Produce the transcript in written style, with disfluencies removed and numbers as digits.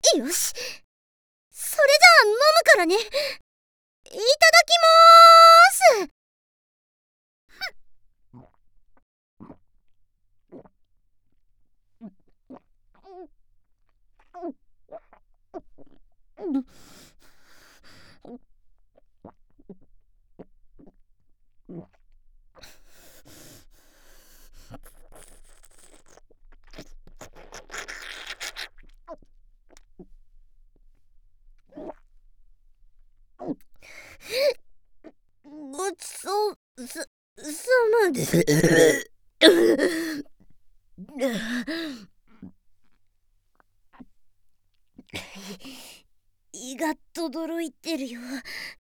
よし、それじゃあ飲むからね。いただきまーす。ごちそうさまです。胃がとどろいてるよ。